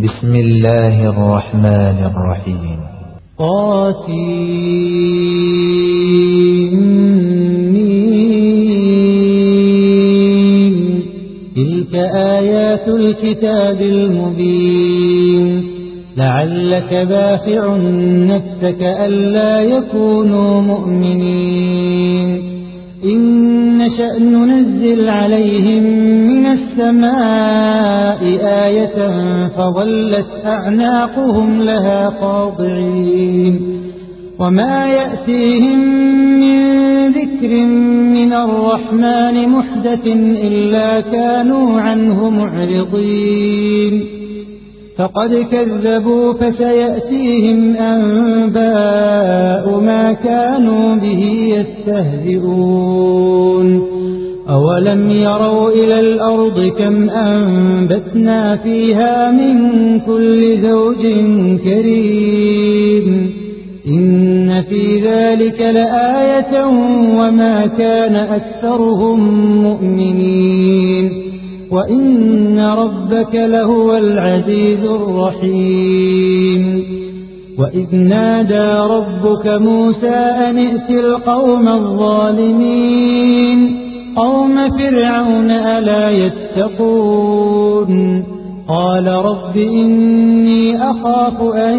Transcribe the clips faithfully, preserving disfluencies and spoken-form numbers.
بسم الله الرحمن الرحيم. طاسين تلك آيات الكتاب المبين لعلك باخع نفسك ألا يكونوا مؤمنين إن نشأ ننزل عليهم من السماء آية فظلت أعناقهم لها خاضعين وما يأتيهم من ذكر من الرحمن محدث إلا كانوا عنه معرضين فقد كذبوا فسيأتيهم أنباء ما كانوا به يستهزئون أولم يروا إلى الأرض كم أنبتنا فيها من كل زوج كريم إن في ذلك لآية وما كان أكثرهم مؤمنين وإن ربك لهو العزيز الرحيم وإذ نادى ربك موسى أن ائت القوم الظالمين قوم فرعون ألا يتقون قال رب إني أخاف أن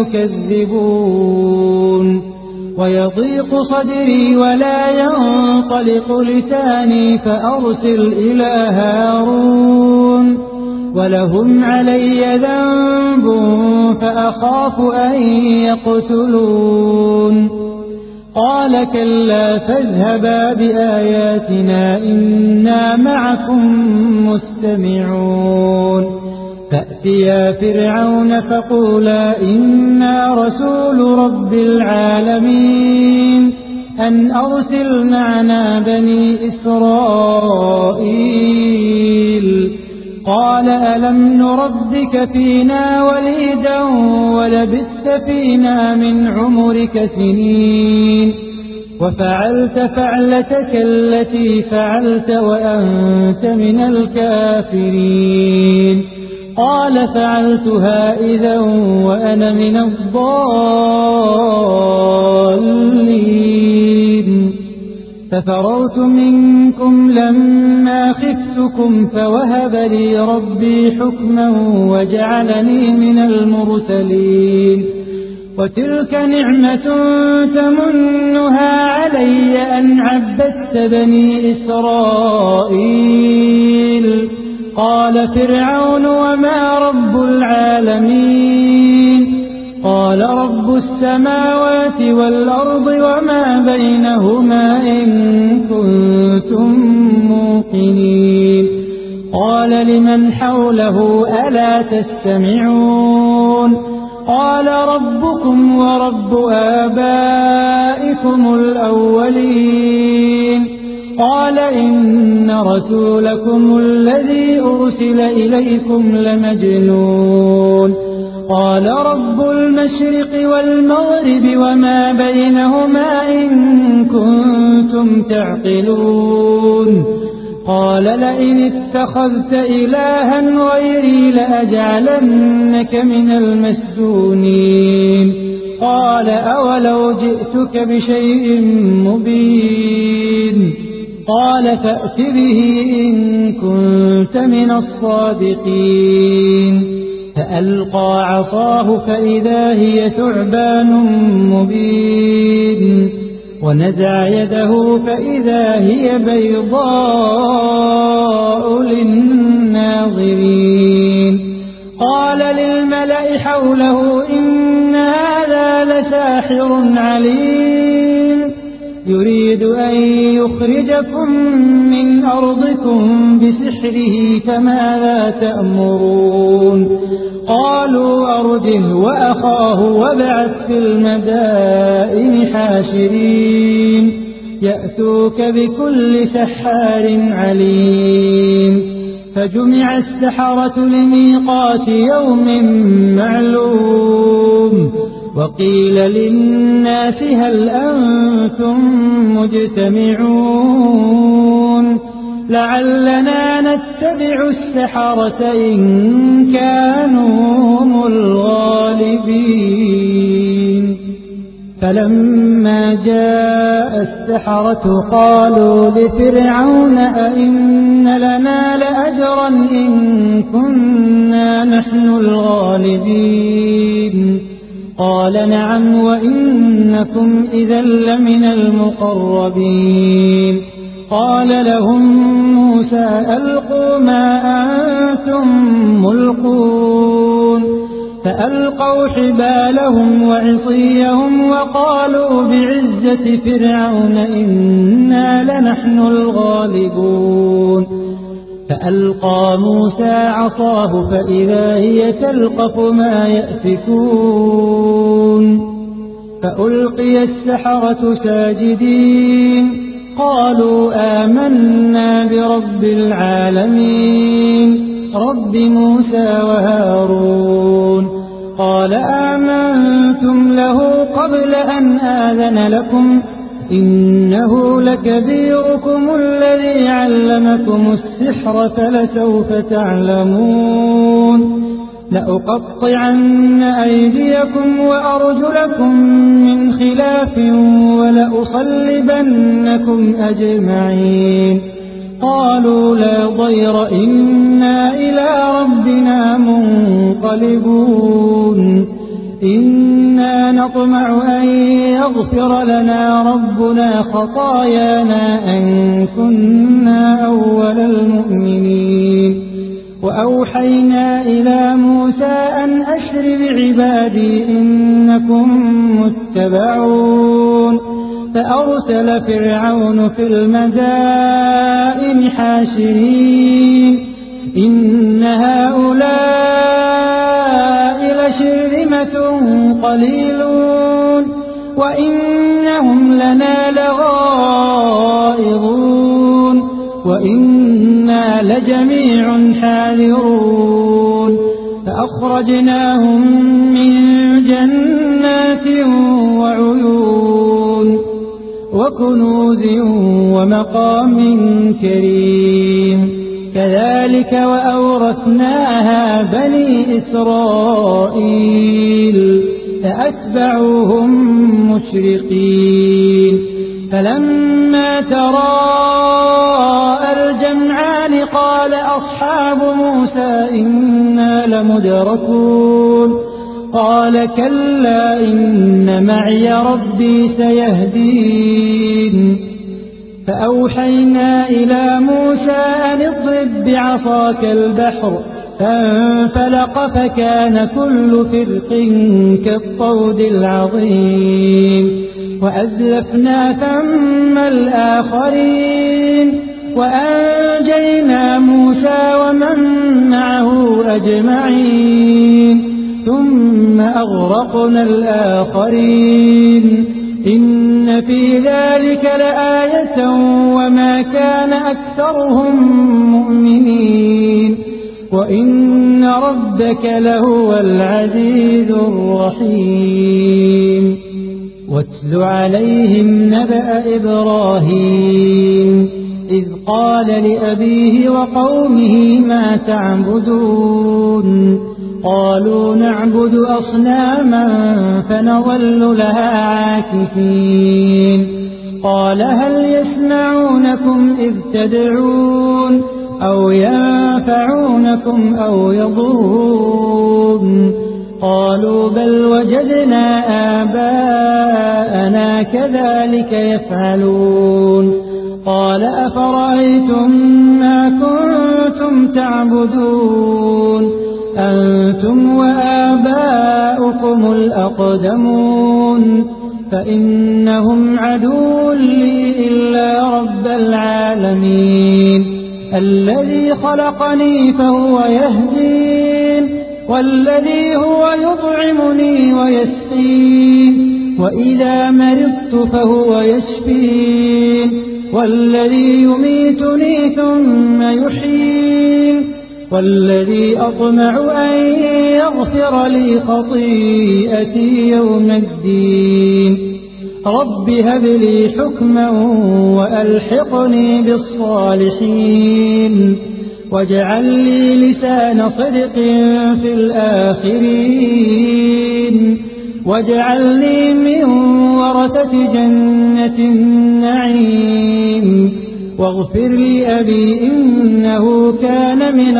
يكذبون ويضيق صدري ولا ينطلق لساني فأرسل إلى هارون ولهم علي ذنب فأخاف أن يقتلون قال كلا فاذهبا بآياتنا إنا معكم مستمعون فأتيا فرعون فقولا إنا رسول رب العالمين أن أرسل معنا بني إسرائيل قال ألم نربك فينا وليدا ولبثت فينا من عمرك سنين وفعلت فعلتك التي فعلت وأنت من الكافرين قال فعلتها إذا وأنا من الضالين ففررت منكم لما خفتكم فوهب لي ربي حكما وجعلني من المرسلين وتلك نعمة تمنها علي أن عبدت بني إسرائيل قال فرعون وما رب العالمين قال رب السماوات والأرض وما بينهما إن كنتم موقنين قال لمن حوله ألا تستمعون قال ربكم ورب آبائكم الأولين قال إن رسولكم الذي أرسل إليكم لمجنون قال رب المشرق والمغرب وما بينهما إن كنتم تعقلون قال لئن اتخذت إلها غيري لأجعلنك من المسجونين قال أولو جئتك بشيء مبين قال فأت به إن كنت من الصادقين فألقى عصاه فإذا هي ثعبان مبين ونزع يده فإذا هي بيضاء للناظرين قال للملأ حوله إن هذا لساحر عليم يريد أن يخرجكم من أرضكم بسحره فماذا تأمرون قالوا أرجه وأخاه وابعث في المدائن حاشرين يأتوك بكل سحار عليم فجمع السحرة لميقات يوم معلوم وقيل للناس هل أنتم مجتمعون لعلنا نتبع السحرة إن كانوا فلما جاء السحرة قالوا لفرعون أئن لنا لأجرا إن كنا نحن الغالبين قال نعم وإنكم إذا لمن المقربين قال لهم موسى ألقوا ما أنتم ملقون فألقوا حبالهم وعصيهم وقالوا بعزة فرعون إنا لنحن الغالبون فألقى موسى عصاه فإذا هي تلقف ما يأفكون فألقي السحرة ساجدين قالوا آمنا برب العالمين رب موسى وهارون قال آمنتم له قبل أن آذن لكم إنه لكبيركم الذي علمكم السحر فلسوف تعلمون لأقطعن أيديكم وأرجلكم من خلاف ولأصلبنكم أجمعين قالوا لا ضير إنا إلى ربنا منقلبون إنا نطمع أن يغفر لنا ربنا خطايانا أن كنا أول المؤمنين وأوحينا إلى موسى أن أسر بعبادي إنكم متبعون فأرسل فرعون في المدائن حاشرين إن هؤلاء لشرذمة قليلون وإنهم لنا لغائظون وإنا لجميع حاذرون فأخرجناهم من جنات وعيون وكنوز ومقام كريم كذلك وأورثناها بني إسرائيل فأتبعوهم مشرقين فلما تراءى الجمعان قال أصحاب موسى إنا لمدركون قال كلا إن معي ربي سيهدين فأوحينا إلى موسى أن اضرب بعصاك البحر فانفلق فكان كل فرق كالطود العظيم وأزلفنا ثم الآخرين وأنجينا موسى ومن معه أجمعين ثم أغرقنا الآخرين إن في ذلك لآية وما كان أكثرهم مؤمنين وإن ربك لهو العزيز الرحيم واتل عليهم نبأ إبراهيم إذ قال لأبيه وقومه ما تعبدون قالوا نعبد أصناما فنظل لها عاكفين قال هل يسمعونكم إذ تدعون أو ينفعونكم أو يضرون قالوا بل وجدنا آباءنا كذلك يفعلون قال أفرأيتم ما كنتم تعبدون أنتم وآباؤكم الأقدمون فإنهم عدو لي إلا رب العالمين الذي خلقني فهو يهدين والذي هو يطعمني ويسقين وإذا مرضت فهو يشفين والذي يميتني ثم يحيين والذي أطمع أن يغفر لي خطيئتي يوم الدين رب هب لي حكما وألحقني بالصالحين واجعل لي لسان صدق في الآخرين واجعلني من من ورثة جنة النعيم واغفر لأبي إنه كان من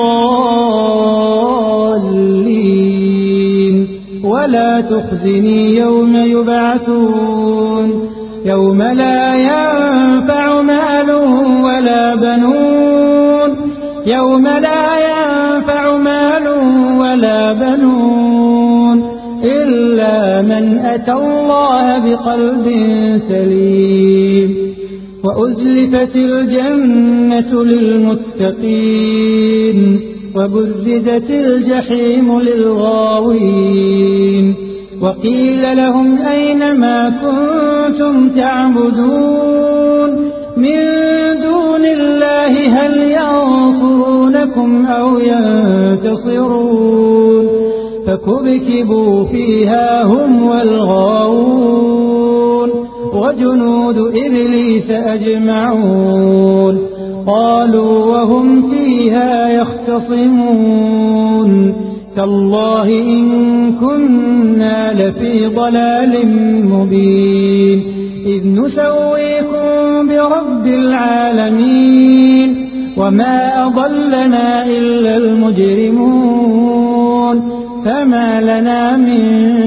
الضالين ولا تخزني يوم يبعثون يوم لا ينفع مال ولا بنون يوم لا ينفع مال ولا بنون إلا من أتى الله بقلب سليم وأزلفت الجنة للمتقين وبرزت الجحيم للغاوين وقيل لهم أين ما كنتم تعبدون من دون الله هل ينصرونكم أو ينتصرون فكبكبوا فيها هم والغاوون وجنود إبليس أجمعون قالوا وهم فيها يختصمون تالله إن كنا لفي ضلال مبين إذ نسويكم برب العالمين وما أضلنا إلا المجرمون فما لنا من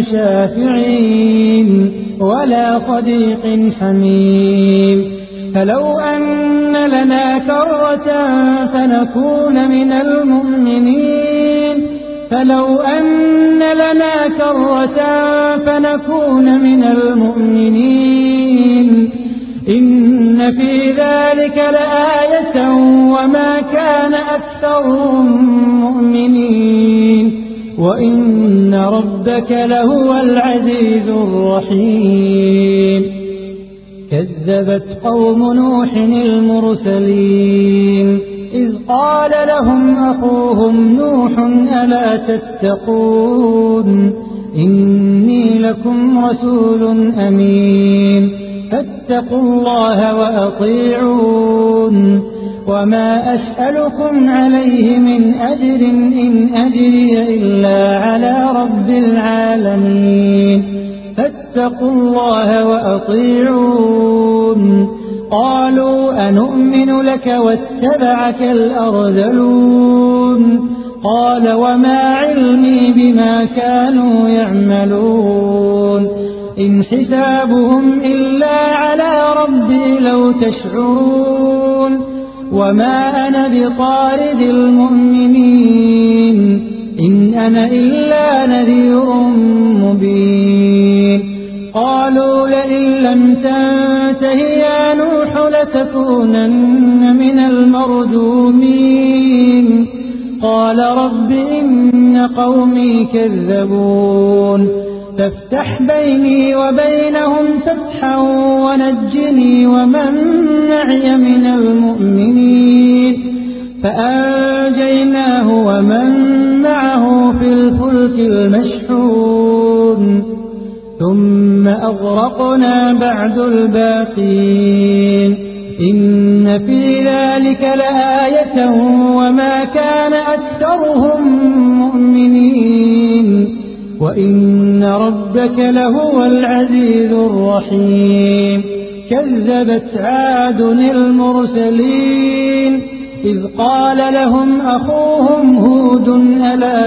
شافعين ولا صديق حميم فلو أن لنا كرة فنكون من المؤمنين فلو أن لنا كرة فنكون من المؤمنين إن في ذلك لآية وما كان أكثرهم مؤمنين وإن ربك لهو العزيز الرحيم كذبت قوم نوح المرسلين إذ قال لهم أخوهم نوح ألا تتقون إني لكم رسول أمين فاتقوا الله وأطيعون وما أسألكم عليه من أجر إن أجري إلا على رب العالمين فاتقوا الله وأطيعون قالوا أنؤمن لك واتبعك الأرذلون قال وما علمي بما كانوا يعملون إن حسابهم إلا على ربي لو تشعرون وما أنا بطارد المؤمنين إن أنا إلا نذير مبين قالوا لئن لم تنته يا نوح لتكونن من المرجومين قال رب إن قومي كذبون فافتح بيني وبينهم فتحا ونجني ومن معي من المؤمنين فأنجيناه ومن معه في الفلك المشحون ثم أغرقنا بعد الباقين إن في ذلك لآية وما كان أكثرهم مؤمنين وإن ربك لهو العزيز الرحيم كذبت عاد المرسلين إذ قال لهم أخوهم هود ألا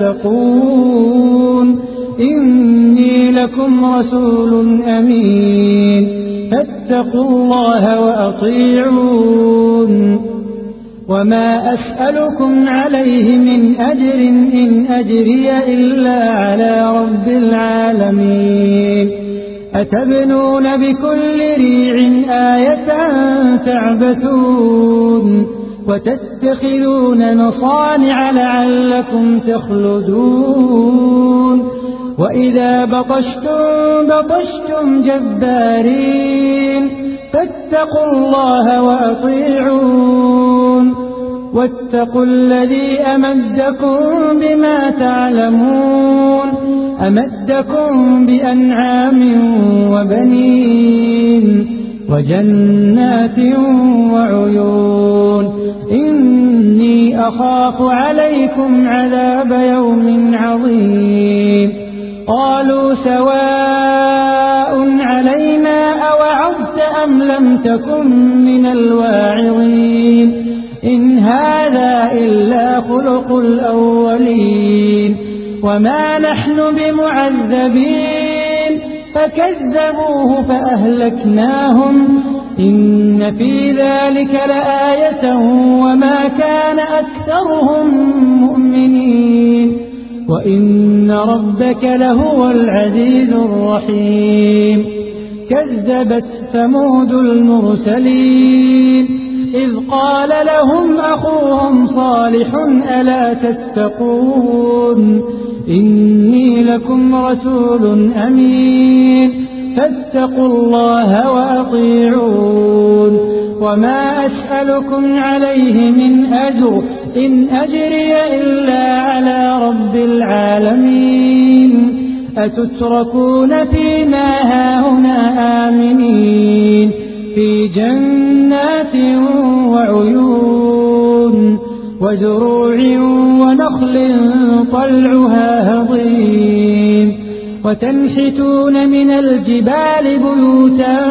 تتقون إني لكم رسول أمين فاتقوا الله وأطيعون وما أسألكم عليه من أجر إن أجري إلا على رب العالمين أتبنون بكل ريع آية تعبثون وتتخذون مصانع لعلكم تخلدون وإذا بطشتم بطشتم جبارين فاتقوا الله وأطيعون واتقوا الذي أمدكم بما تعلمون أمدكم بأنعام وبنين وجنات وعيون إني أخاف عليكم عذاب يوم عظيم قالوا سواء تكن من الواعظين إن هذا إلا خلق الأولين وما نحن بمعذبين فكذبوه فأهلكناهم إن في ذلك لآية وما كان أكثرهم مؤمنين وإن ربك لهو العزيز الرحيم كذبت ثمود المرسلين إذ قال لهم أخوهم صالح ألا تتقون إني لكم رسول أمين فاتقوا الله وأطيعون وما أسألكم عليه من أجر إن أجري إلا على رب العالمين أتتركون فيما هاهنا آمنين في جنات وعيون وزروع ونخل طلعها هضيم وتنحتون من الجبال بيوتا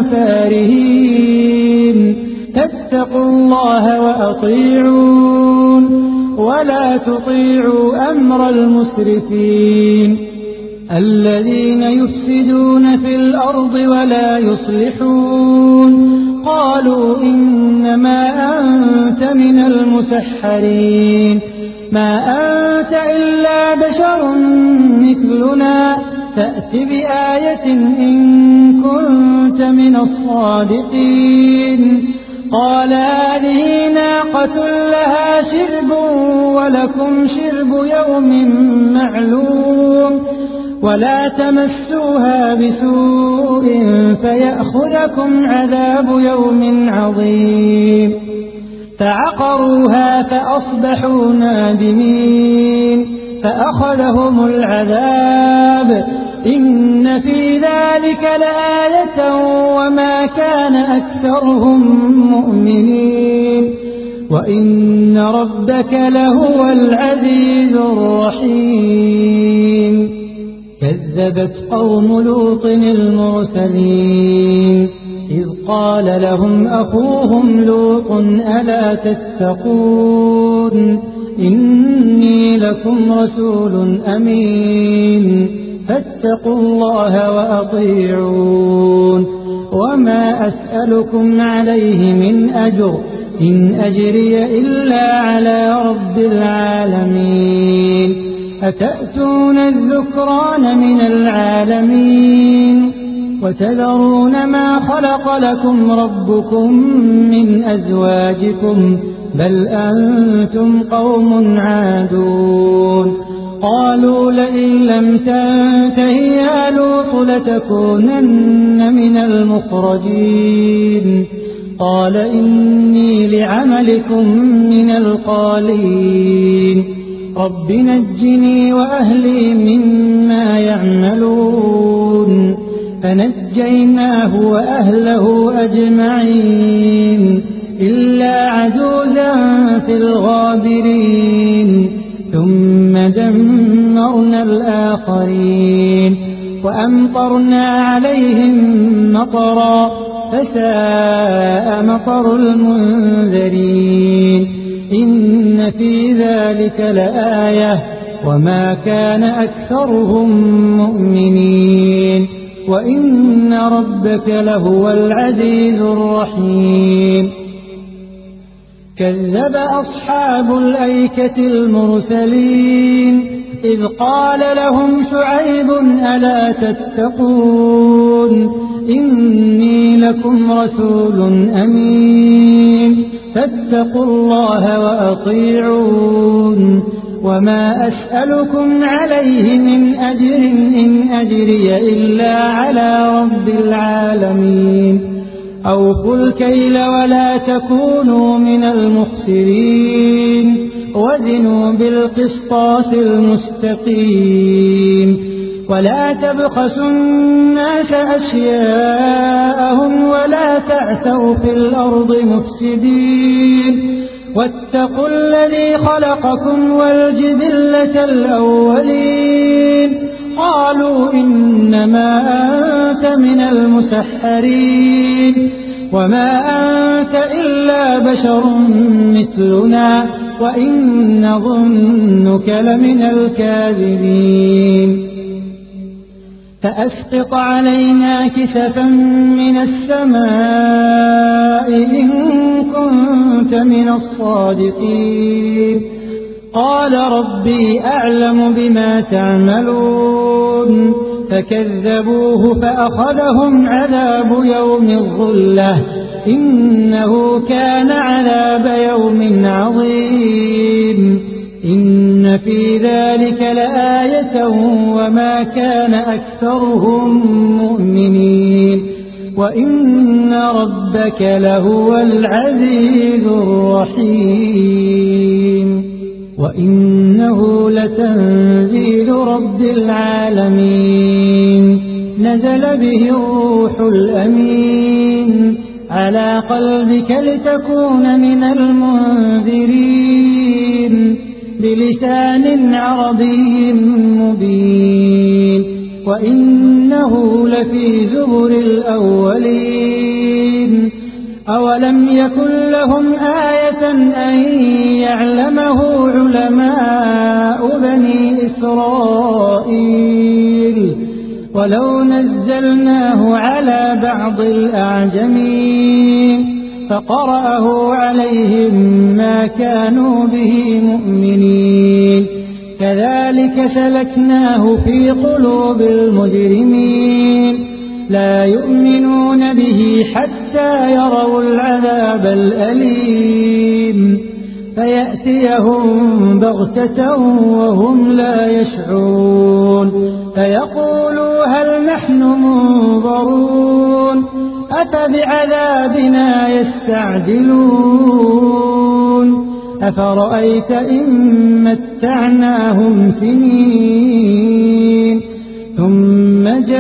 فارهين فاتقوا الله وأطيعون ولا تطيعوا أمر المسرفين الذين يفسدون في الأرض ولا يصلحون قالوا إنما أنت من المسحرين ما أنت إلا بشر مثلنا فأت بآية إن كنت من الصادقين قال هذه ناقة لها شرب ولكم شرب يوم معلوم ولا تمسوها بسوء فيأخذكم عذاب يوم عظيم فعقروها فأصبحوا نادمين فأخذهم العذاب إن في ذلك لآية وما كان أكثرهم مؤمنين وإن ربك لهو العزيز الرحيم كذبت قوم لوط المرسلين إذ قال لهم أخوهم لوط ألا تتقون إني لكم رسول أمين فاتقوا الله وأطيعون وما أسألكم عليه من أجر إن أجري إلا على رب العالمين أتأتون الذكران من العالمين وتذرون ما خلق لكم ربكم من أزواجكم بل أنتم قوم عادون قالوا لئن لم تنته يا لوط لتكونن من المخرجين قال إني لعملكم من القالين رب نجني وأهلي مما يعملون فنجيناه وأهله أجمعين إلا عجوزا في الغابرين ثم دمرنا الآخرين وأمطرنا عليهم مطرا فساء مطر المنذرين إن في ذلك لآية وما كان أكثرهم مؤمنين وإن ربك لهو العزيز الرحيم كذب أصحاب الأيكة المرسلين إذ قال لهم شعيب ألا تتقون إني لكم رسول أمين فاتقوا الله وأطيعون وما أسألكم عليه من أجر إن أجري إلا على رب العالمين أوفوا الكيل ولا تكونوا من المخسرين وزنوا بالقسطاس المستقيم ولا تبخسوا الناس أشياءهم ولا تعثوا في الأرض مفسدين واتقوا الذي خلقكم والجبلة الأولين قالوا إنما أنت من المسحرين وما أنت إلا بشر مثلنا وإن نظنك لمن الكاذبين فأسقط علينا كسفا من السماء إن كنت من الصادقين قال ربي أعلم بما تعملون فكذبوه فأخذهم عذاب يوم الظلة إنه كان عذاب يوم عظيم إن في ذلك لآية وما كان أكثرهم مؤمنين وإن ربك لهو العزيز الرحيم وإنه لتنزيل رب العالمين نزل به الروح الأمين على قلبك لتكون من المنذرين بلسان عربي مبين وإنه لفي زبر الأولين أولم يكن لهم آية أن يعلمه علماء بني إسرائيل ولو نزلناه على بعض الأعجمين فقرأه عليهم ما كانوا به مؤمنين كذلك سلكناه في قلوب المجرمين لا يؤمنون به حتى يروا العذاب الأليم فيأتيهم بغتة وهم لا يشعرون فيقولوا هل نحن منظرون أفبعذابنا يستعجلون أفرأيت إن متعناهم سنين ثم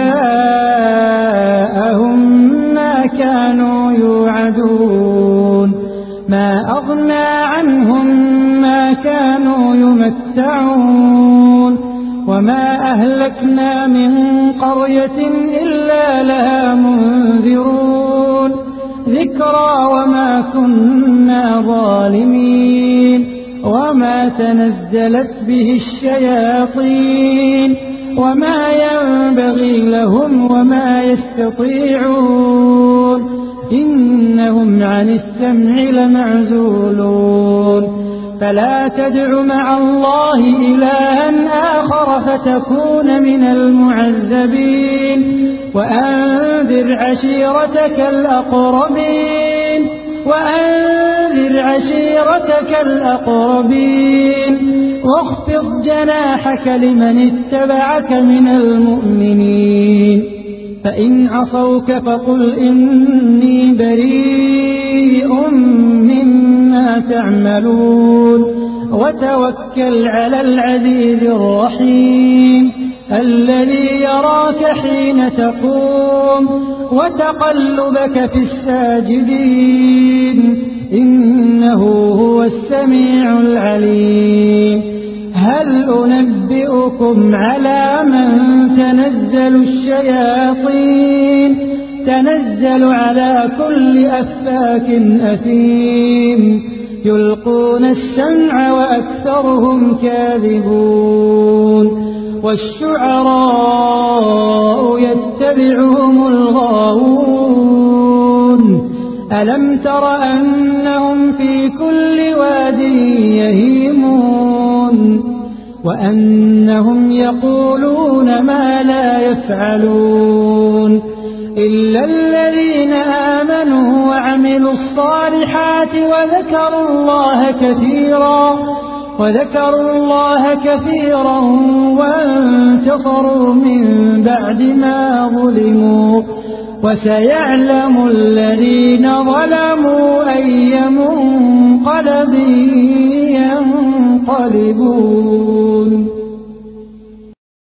جاءهم ما كانوا يوعدون ما أغنى عنهم ما كانوا يمتعون وما أهلكنا من قرية إلا لها منذرون ذكرى وما كنا ظالمين وما تنزلت به الشياطين وما ينبغي لهم وما يستطيعون إنهم عن السمع لمعزولون فلا تدع مع الله إلها آخر فتكون من المعذبين وأنذر عشيرتك الأقربين وأنذر عشيرتك الأقربين واخفض جناحك لمن اتبعك من المؤمنين فإن عصوك فقل إني بريء مما تعملون وتوكل على العزيز الرحيم الذي يراك حين تقوم وتقلبك في الساجدين إنه هو السميع العليم هل أنبئكم على من تنزل الشياطين تنزل على كل أفاك أثيم يلقون السمع وأكثرهم كاذبون والشعراء يتبعهم الغاوون ألم تر أنهم في كل واد يهيمون وأنهم يقولون ما لا يفعلون إلا الذين آمنوا وعملوا الصالحات وذكروا الله كثيرا وذكروا الله كثيرا وانتصروا من بعد ما ظلموا وسيعلم الذين ظلموا أي منقلب ينقلبون